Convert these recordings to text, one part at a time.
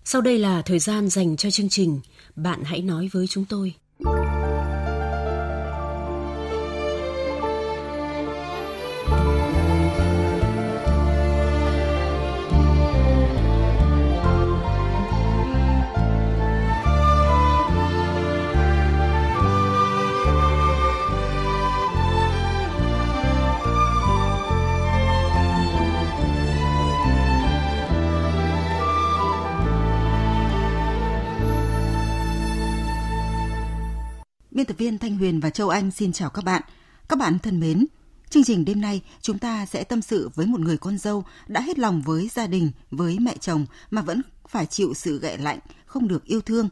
Sau đây là thời gian dành cho chương trình Bạn hãy nói với chúng tôi. Biên tập viên Thanh Huyền và Châu Anh xin chào các bạn. Các bạn thân mến, chương trình đêm nay chúng ta sẽ tâm sự với một người con dâu đã hết lòng với gia đình, với mẹ chồng mà vẫn phải chịu sự ghẻ lạnh, không được yêu thương.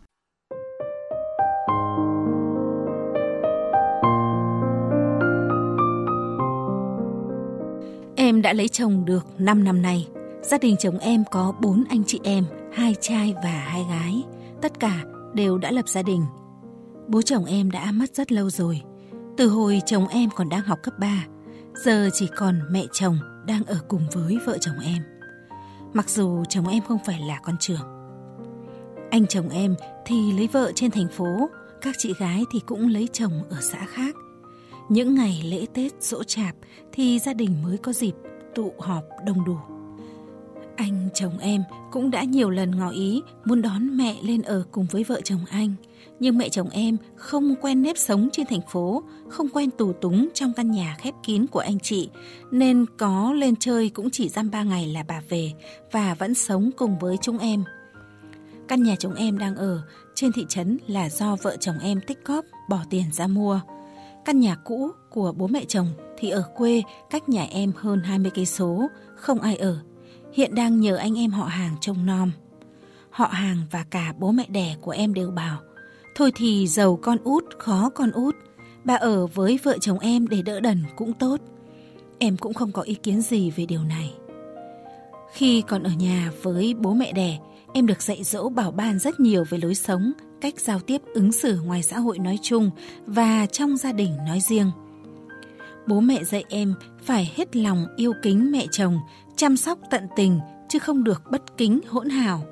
Em đã lấy chồng được 5 năm nay. Gia đình chồng em có 4 anh chị em, 2 trai và 2 gái. Tất cả đều đã lập gia đình. Bố chồng em đã mất rất lâu rồi. Từ hồi chồng em còn đang học cấp 3, giờ chỉ còn mẹ chồng đang ở cùng với vợ chồng em. Mặc dù chồng em không phải là con trưởng. Anh chồng em thì lấy vợ trên thành phố, các chị gái thì cũng lấy chồng ở xã khác. Những ngày lễ Tết, giỗ chạp thì gia đình mới có dịp tụ họp đông đủ. Anh chồng em cũng đã nhiều lần ngỏ ý muốn đón mẹ lên ở cùng với vợ chồng anh. Nhưng mẹ chồng em không quen nếp sống trên thành phố, không quen tù túng trong căn nhà khép kín của anh chị, nên có lên chơi cũng chỉ dăm 3 ngày là bà về và vẫn sống cùng với chúng em. Căn nhà chúng em đang ở trên thị trấn là do vợ chồng em tích góp bỏ tiền ra mua. Căn nhà cũ của bố mẹ chồng thì ở quê cách nhà em hơn 20 cây số, không ai ở. Hiện đang nhờ anh em họ hàng trông nom. Họ hàng và cả bố mẹ đẻ của em đều bảo, thôi thì giàu con út, khó con út. Bà ở với vợ chồng em để đỡ đần cũng tốt. Em cũng không có ý kiến gì về điều này. Khi còn ở nhà với bố mẹ đẻ, em được dạy dỗ bảo ban rất nhiều về lối sống, cách giao tiếp ứng xử ngoài xã hội nói chung và trong gia đình nói riêng. Bố mẹ dạy em phải hết lòng yêu kính mẹ chồng, chăm sóc tận tình chứ không được bất kính hỗn hào.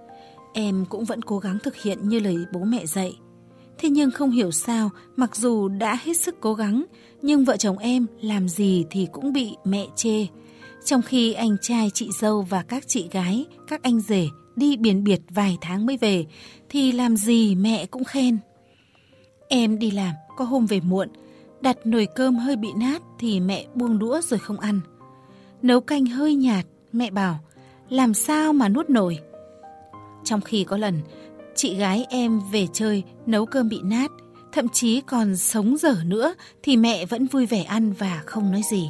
Em cũng vẫn cố gắng thực hiện như lời bố mẹ dạy. Thế nhưng không hiểu sao, mặc dù đã hết sức cố gắng, nhưng vợ chồng em làm gì thì cũng bị mẹ chê. Trong khi anh trai, chị dâu và các chị gái, các anh rể đi biển biệt vài tháng mới về, thì làm gì mẹ cũng khen. Em đi làm, có hôm về muộn, đặt nồi cơm hơi bị nát thì mẹ buông đũa rồi không ăn. Nấu canh hơi nhạt, mẹ bảo, làm sao mà nuốt nổi. Trong khi có lần, chị gái em về chơi nấu cơm bị nát, thậm chí còn sống dở nữa thì mẹ vẫn vui vẻ ăn và không nói gì.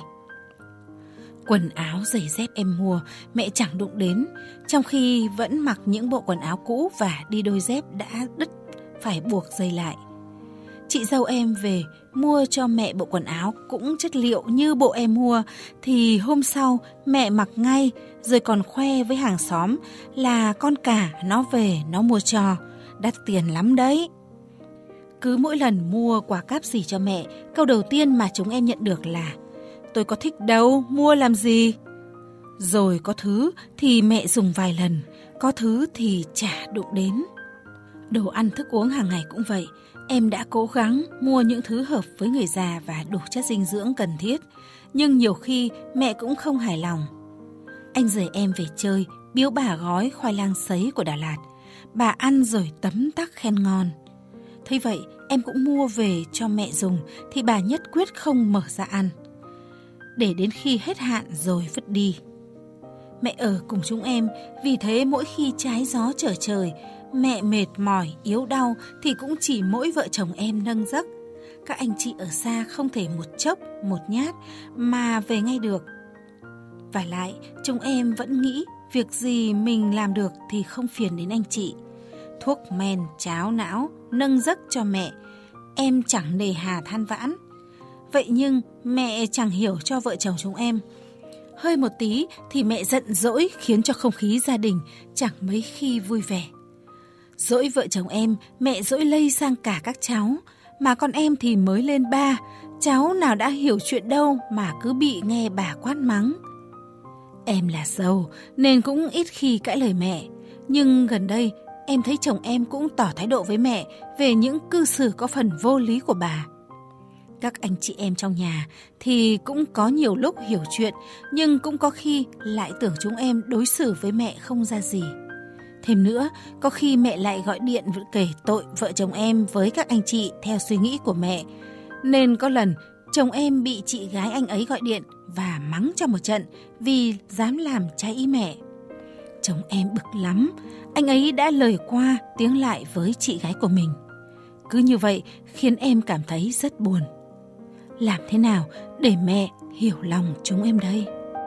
Quần áo, giày dép em mua, mẹ chẳng đụng đến, trong khi vẫn mặc những bộ quần áo cũ và đi đôi dép đã đứt phải buộc dây lại. Chị dâu em về mua cho mẹ bộ quần áo cũng chất liệu như bộ em mua thì hôm sau mẹ mặc ngay, rồi còn khoe với hàng xóm là con cả nó về nó mua cho, đắt tiền lắm đấy. Cứ mỗi lần mua quà cáp gì cho mẹ, câu đầu tiên mà chúng em nhận được là tôi có thích đâu, mua làm gì. Rồi có thứ thì mẹ dùng vài lần, có thứ thì chả đụng đến. Đồ ăn thức uống hàng ngày cũng vậy. Em đã cố gắng mua những thứ hợp với người già và đủ chất dinh dưỡng cần thiết, nhưng nhiều khi mẹ cũng không hài lòng. Anh rể em về chơi, biếu bà gói khoai lang sấy của Đà Lạt. Bà ăn rồi tấm tắc khen ngon. Thế vậy em cũng mua về cho mẹ dùng thì bà nhất quyết không mở ra ăn, để đến khi hết hạn rồi vứt đi. Mẹ ở cùng chúng em, vì thế mỗi khi trái gió trở trời, mẹ mệt mỏi, yếu đau thì cũng chỉ mỗi vợ chồng em nâng giấc. Các anh chị ở xa không thể một chốc, một nhát mà về ngay được. Vả lại, chúng em vẫn nghĩ việc gì mình làm được thì không phiền đến anh chị. Thuốc men, cháo não, nâng giấc cho mẹ, em chẳng nề hà than vãn. Vậy nhưng mẹ chẳng hiểu cho vợ chồng chúng em. Hơi một tí thì mẹ giận dỗi khiến cho không khí gia đình chẳng mấy khi vui vẻ. Dỗi vợ chồng em, mẹ dỗi lây sang cả các cháu. Mà con em thì mới lên 3, cháu nào đã hiểu chuyện đâu mà cứ bị nghe bà quát mắng. Em là dâu nên cũng ít khi cãi lời mẹ. Nhưng gần đây, em thấy chồng em cũng tỏ thái độ với mẹ về những cư xử có phần vô lý của bà. Các anh chị em trong nhà thì cũng có nhiều lúc hiểu chuyện, nhưng cũng có khi lại tưởng chúng em đối xử với mẹ không ra gì. Thêm nữa, có khi mẹ lại gọi điện kể tội vợ chồng em với các anh chị theo suy nghĩ của mẹ. Nên có lần chồng em bị chị gái anh ấy gọi điện và mắng cho một trận vì dám làm trái ý mẹ. Chồng em bực lắm, anh ấy đã lời qua tiếng lại với chị gái của mình. Cứ như vậy khiến em cảm thấy rất buồn. Làm thế nào để mẹ hiểu lòng chúng em đây?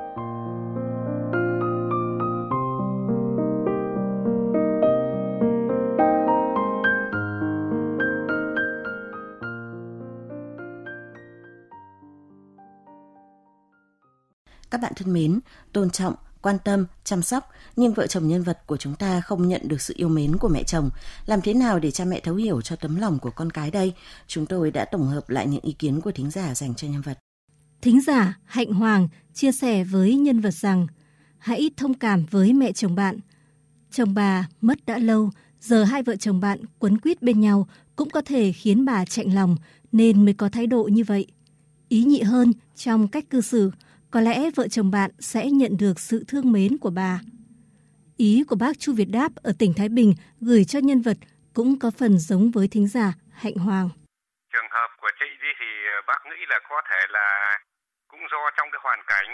Các bạn thân mến, tôn trọng, quan tâm, chăm sóc, nhưng vợ chồng nhân vật của chúng ta không nhận được sự yêu mến của mẹ chồng. Làm thế nào để cha mẹ thấu hiểu cho tấm lòng của con cái đây? Chúng tôi đã tổng hợp lại những ý kiến của thính giả dành cho nhân vật. Thính giả Hạnh Hoàng chia sẻ với nhân vật rằng: hãy thông cảm với mẹ chồng bạn. Chồng bà mất đã lâu, giờ hai vợ chồng bạn quấn quýt bên nhau cũng có thể khiến bà chạnh lòng nên mới có thái độ như vậy. Ý nhị hơn trong cách cư xử, có lẽ vợ chồng bạn sẽ nhận được sự thương mến của bà. Ý của bác Chu Việt Đáp ở tỉnh Thái Bình gửi cho nhân vật cũng có phần giống với thính giả Hạnh Hoàng. Trường hợp của chị đi thì bác nghĩ là có thể là cũng do trong cái hoàn cảnh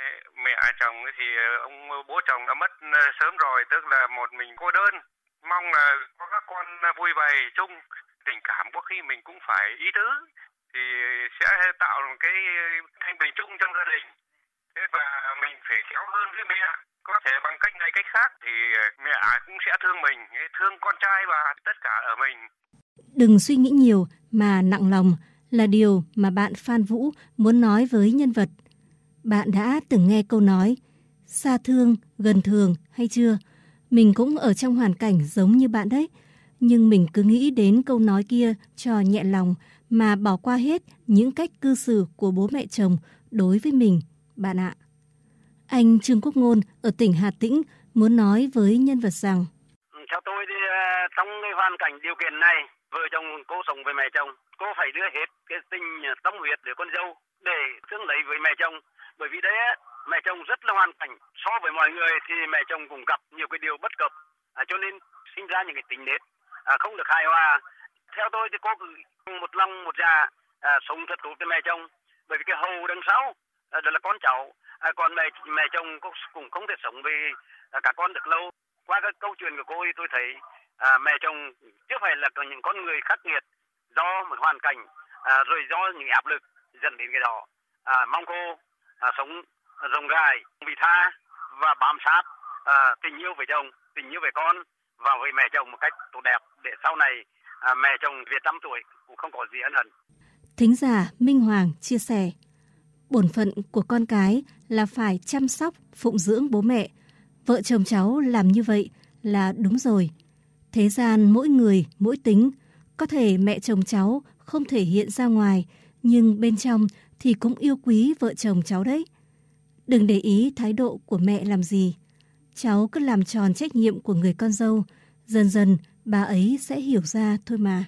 mẹ chồng thì ông bố chồng đã mất sớm rồi, tức là một mình cô đơn, mong là có các con vui bày chung, tình cảm có khi mình cũng phải ý tứ thì sẽ tạo một cái thanh bình chung trong gia đình. Thế và mình phải khéo hơn với mẹ, có thể bằng cách này cách khác thì mẹ cũng sẽ thương mình, thương con trai và tất cả ở mình. Đừng suy nghĩ nhiều mà nặng lòng là điều mà bạn Phan Vũ muốn nói với nhân vật. Bạn đã từng nghe câu nói xa thương, gần thường hay chưa? Mình cũng ở trong hoàn cảnh giống như bạn đấy. Nhưng mình cứ nghĩ đến câu nói kia cho nhẹ lòng mà bỏ qua hết những cách cư xử của bố mẹ chồng đối với mình, bạn ạ. Anh Trương Quốc Ngôn ở tỉnh Hà Tĩnh muốn nói với nhân vật rằng: theo tôi thì trong cái hoàn cảnh điều kiện này, vợ chồng cô sống với mẹ chồng, cô phải đưa hết cái tình tâm huyết để con dâu để thương lấy với mẹ chồng. Bởi vì đấy mẹ chồng rất là hoàn cảnh, so với mọi người thì mẹ chồng cũng gặp nhiều cái điều bất cập, cho nên sinh ra những cái tính nết không được hài hòa. Theo tôi thì cô cứ một lòng một dạ sống thật tốt với mẹ chồng, bởi vì cái hầu đằng sau đó là con cháu, còn mẹ chồng cũng không thể sống với cả con được lâu. Qua cái câu chuyện của cô thì tôi thấy mẹ chồng chưa phải là những con người khắc nghiệt do một hoàn cảnh rồi do những áp lực dẫn đến cái đó. Mong cô sống rộng rãi, vị tha và bám sát tình yêu với chồng, tình yêu với con và với mẹ chồng một cách tốt đẹp, để sau này mẹ chồng về 100 tuổi cũng không có gì ân hận. Thính giả Minh Hoàng chia sẻ: bổn phận của con cái là phải chăm sóc, phụng dưỡng bố mẹ. Vợ chồng cháu làm như vậy là đúng rồi. Thế gian mỗi người, mỗi tính. Có thể mẹ chồng cháu không thể hiện ra ngoài, nhưng bên trong thì cũng yêu quý vợ chồng cháu đấy. Đừng để ý thái độ của mẹ làm gì. Cháu cứ làm tròn trách nhiệm của người con dâu. Dần dần bà ấy sẽ hiểu ra thôi mà.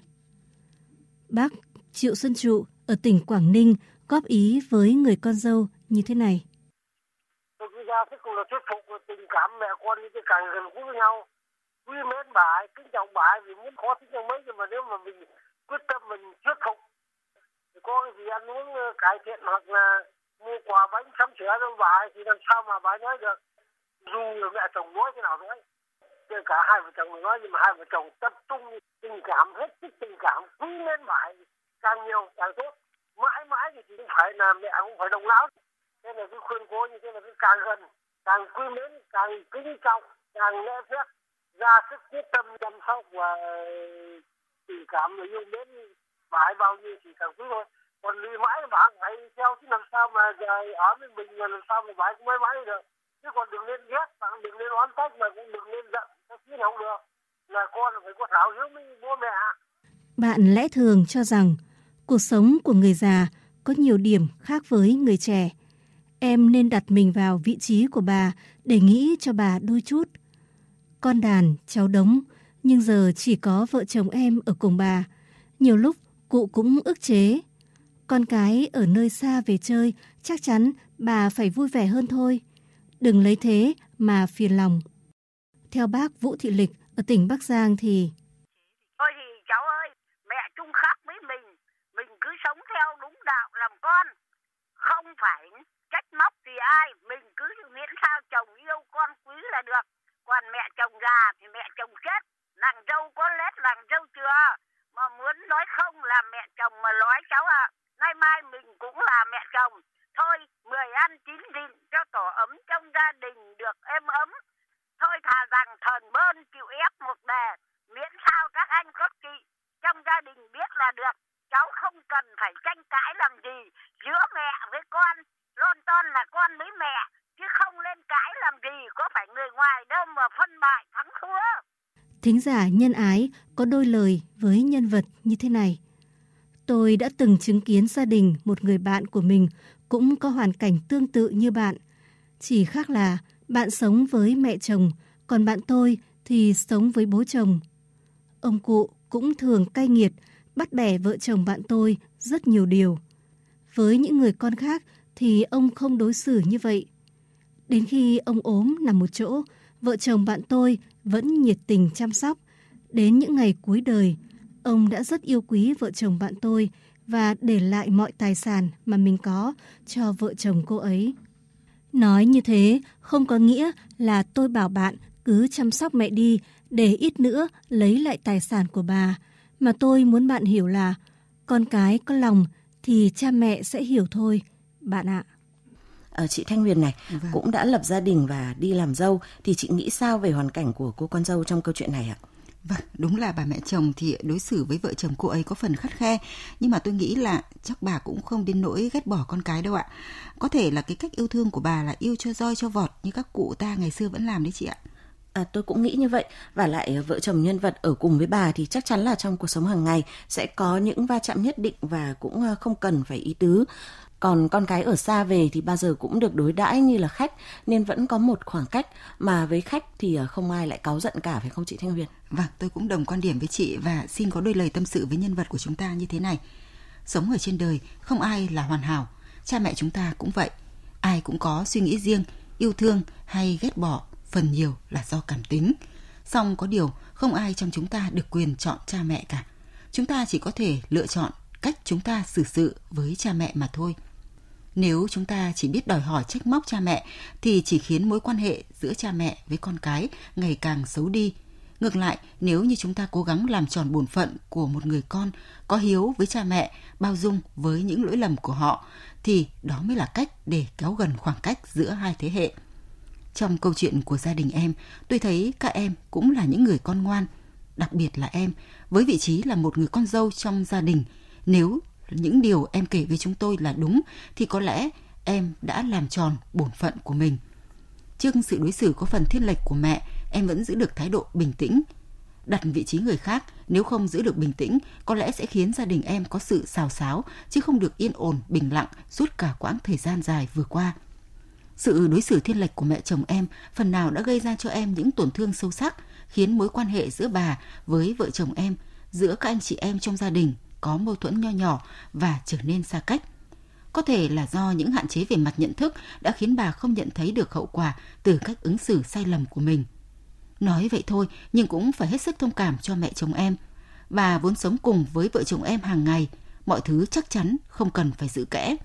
Bác Triệu Xuân Trụ ở tỉnh Quảng Ninh góp ý với người con dâu như thế này: tôi cứ ra thích cùng là thuyết phục tình cảm mẹ con như càng gần gũi với nhau, quý mến bà ấy, kính trọng bà ấy, vì muốn khó thích nhau mấy, nhưng mà nếu mà mình quyết tâm mình thuyết phục thì có cái gì ăn uống cải thiện hoặc là mua quà bánh sắm sửa cho bà ấy thì làm sao mà bà ấy nói được. Dù mẹ chồng nói thế nào nói, kể cả hai vợ chồng nói, nhưng mà hai vợ chồng tập trung tình cảm, hết sức tình cảm, quý mến bà ấy càng nhiều càng tốt. Mãi mãi thì cũng phải là mẹ cũng phải đồng não. Thế là cứ khuyên cô như thế là cứ càng gần, càng quý mến, càng kính trọng, càng lễ phép, ra sức quyết tâm chăm sóc và tình cảm và yêu mến bà ấy bao nhiêu thì càng quý thôi. Còn vì mãi bà phải theo chứ làm sao mà giờ ở với mình là làm sao mà bà ấy cũng mãi mãi được. Chứ còn đừng nên ghét, bạn đừng nên oán trách, mà cũng đừng nên giận, cái gì không được. Là con phải có thảo hiếu với bố mẹ. Bạn lẽ thường cho rằng cuộc sống của người già có nhiều điểm khác với người trẻ. Em nên đặt mình vào vị trí của bà để nghĩ cho bà đôi chút. con đàn, cháu đống, nhưng giờ chỉ có vợ chồng em ở cùng bà. Nhiều lúc cụ cũng ức chế. Con cái ở nơi xa về chơi, chắc chắn bà phải vui vẻ hơn thôi. Đừng lấy thế mà phiền lòng. Theo bác Vũ Thị Lịch ở tỉnh Bắc Giang thì... Thôi thì cháu ơi, mẹ chung khác với mình cứ sống theo đúng đạo làm con. Không phải trách móc gì ai, mình cứ miễn sao chồng yêu con quý là được. Còn mẹ chồng già thì mẹ chồng chết, nàng dâu có lết nàng dâu chưa. Mà muốn nói không là mẹ chồng mà nói cháu ạ. Nay mai mình cũng là mẹ chồng. Thôi 10 ăn 9 nhịn cho tổ ấm trong gia đình được êm ấm. Thôi thà rằng thần bơn chịu ép một bề, miễn sao các anh các chị trong gia đình biết là được. Cháu không cần phải tranh cãi làm gì giữa mẹ với con, lon ton là con với mẹ, chứ không lên cãi làm gì, có phải người ngoài đâu mà phân bại thắng thua. Thính giả nhân ái có đôi lời với nhân vật như thế này. Tôi đã từng chứng kiến gia đình một người bạn của mình cũng có hoàn cảnh tương tự như bạn. Chỉ khác là bạn sống với mẹ chồng, còn bạn tôi thì sống với bố chồng. Ông cụ cũng thường cay nghiệt, bắt bẻ vợ chồng bạn tôi rất nhiều điều. Với những người con khác thì ông không đối xử như vậy. Đến khi ông ốm nằm một chỗ, vợ chồng bạn tôi vẫn nhiệt tình chăm sóc. Đến những ngày cuối đời, ông đã rất yêu quý vợ chồng bạn tôi và để lại mọi tài sản mà mình có cho vợ chồng cô ấy. Nói như thế không có nghĩa là tôi bảo bạn cứ chăm sóc mẹ đi để ít nữa lấy lại tài sản của bà. Mà tôi muốn bạn hiểu là con cái có lòng thì cha mẹ sẽ hiểu thôi, bạn ạ. Chị Thanh Huyền này cũng đã lập gia đình và đi làm dâu, thì chị nghĩ sao về hoàn cảnh của cô con dâu trong câu chuyện này ạ? Vâng, đúng là bà mẹ chồng thì đối xử với vợ chồng cô ấy có phần khắt khe, nhưng mà tôi nghĩ là chắc bà cũng không đến nỗi ghét bỏ con cái đâu ạ. Có thể là cái cách yêu thương của bà là yêu cho roi cho vọt như các cụ ta ngày xưa vẫn làm đấy chị ạ. Tôi cũng nghĩ như vậy. Và lại vợ chồng nhân vật ở cùng với bà thì chắc chắn là trong cuộc sống hàng ngày sẽ có những va chạm nhất định và cũng không cần phải ý tứ. Còn con cái ở xa về thì bao giờ cũng được đối đãi như là khách, nên vẫn có một khoảng cách, mà với khách thì không ai lại cáu giận cả, phải không chị Thanh Huyền? Vâng, tôi cũng đồng quan điểm với chị và xin có đôi lời tâm sự với nhân vật của chúng ta như thế này. Sống ở trên đời không ai là hoàn hảo, cha mẹ chúng ta cũng vậy. Ai cũng có suy nghĩ riêng, yêu thương hay ghét bỏ, phần nhiều là do cảm tính. Song có điều không ai trong chúng ta được quyền chọn cha mẹ cả. Chúng ta chỉ có thể lựa chọn cách chúng ta xử sự với cha mẹ mà thôi. Nếu chúng ta chỉ biết đòi hỏi trách móc cha mẹ thì chỉ khiến mối quan hệ giữa cha mẹ với con cái ngày càng xấu đi. Ngược lại, nếu như chúng ta cố gắng làm tròn bổn phận của một người con, có hiếu với cha mẹ, bao dung với những lỗi lầm của họ, thì đó mới là cách để kéo gần khoảng cách giữa hai thế hệ. Trong câu chuyện của gia đình em, tôi thấy các em cũng là những người con ngoan, đặc biệt là em, với vị trí là một người con dâu trong gia đình. Nếu những điều em kể với chúng tôi là đúng, thì có lẽ em đã làm tròn bổn phận của mình. Trước sự đối xử có phần thiên lệch của mẹ, em vẫn giữ được thái độ bình tĩnh. Đặt vị trí người khác, nếu không giữ được bình tĩnh, có lẽ sẽ khiến gia đình em có sự xào xáo, chứ không được yên ổn, bình lặng suốt cả quãng thời gian dài vừa qua. Sự đối xử thiên lệch của mẹ chồng em phần nào đã gây ra cho em những tổn thương sâu sắc, khiến mối quan hệ giữa bà với vợ chồng em, giữa các anh chị em trong gia đình có mâu thuẫn nho nhỏ và trở nên xa cách. Có thể là do những hạn chế về mặt nhận thức đã khiến bà không nhận thấy được hậu quả từ cách ứng xử sai lầm của mình. Nói vậy thôi, nhưng cũng phải hết sức thông cảm cho mẹ chồng em. Bà vốn sống cùng với vợ chồng em hàng ngày, mọi thứ chắc chắn không cần phải giữ kẽ.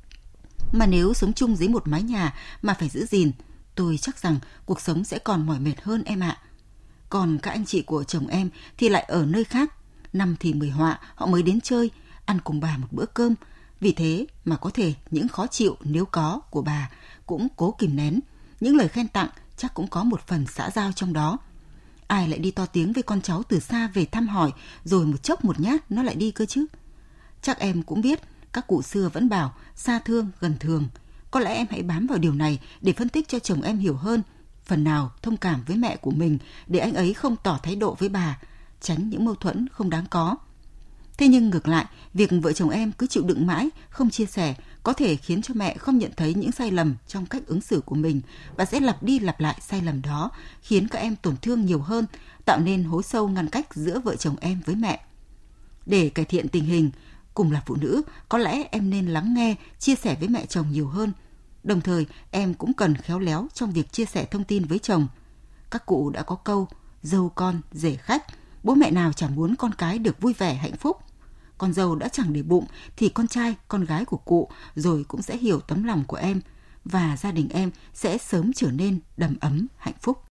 Mà nếu sống chung dưới một mái nhà mà phải giữ gìn, tôi chắc rằng cuộc sống sẽ còn mỏi mệt hơn em ạ. Còn các anh chị của chồng em thì lại ở nơi khác. Năm thì 10 họa, họ mới đến chơi, ăn cùng bà một bữa cơm. Vì thế mà có thể những khó chịu nếu có của bà cũng cố kìm nén. Những lời khen tặng chắc cũng có một phần xã giao trong đó. Ai lại đi to tiếng với con cháu từ xa về thăm hỏi, rồi một chốc một nhát nó lại đi cơ chứ. Chắc em cũng biết, các cụ xưa vẫn bảo xa thương gần thường. Có lẽ em hãy bám vào điều này để phân tích cho chồng em hiểu hơn, phần nào thông cảm với mẹ của mình để anh ấy không tỏ thái độ với bà, tránh những mâu thuẫn không đáng có. Thế nhưng ngược lại, việc vợ chồng em cứ chịu đựng mãi, không chia sẻ có thể khiến cho mẹ không nhận thấy những sai lầm trong cách ứng xử của mình và sẽ lặp đi lặp lại sai lầm đó, khiến các em tổn thương nhiều hơn, tạo nên hố sâu ngăn cách giữa vợ chồng em với mẹ. Để cải thiện tình hình, cùng là phụ nữ, có lẽ em nên lắng nghe, chia sẻ với mẹ chồng nhiều hơn. Đồng thời, em cũng cần khéo léo trong việc chia sẻ thông tin với chồng. Các cụ đã có câu, dâu con, rể khách, bố mẹ nào chẳng muốn con cái được vui vẻ, hạnh phúc. Con dâu đã chẳng để bụng thì con trai, con gái của cụ rồi cũng sẽ hiểu tấm lòng của em và gia đình em sẽ sớm trở nên đầm ấm, hạnh phúc.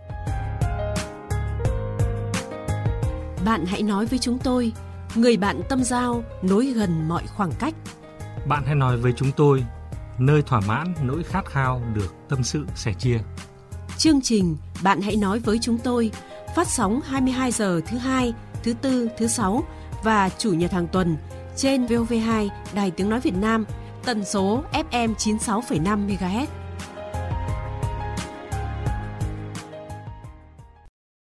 Bạn hãy nói với chúng tôi, người bạn tâm giao nối gần mọi khoảng cách. Bạn hãy nói với chúng tôi, nơi thỏa mãn nỗi khát khao được tâm sự sẻ chia. Chương trình Bạn hãy nói với chúng tôi phát sóng 22 giờ thứ Hai, thứ Tư, thứ Sáu và Chủ nhật hàng tuần trên VOV2 Đài Tiếng nói Việt Nam, tần số FM 96,5 MHz.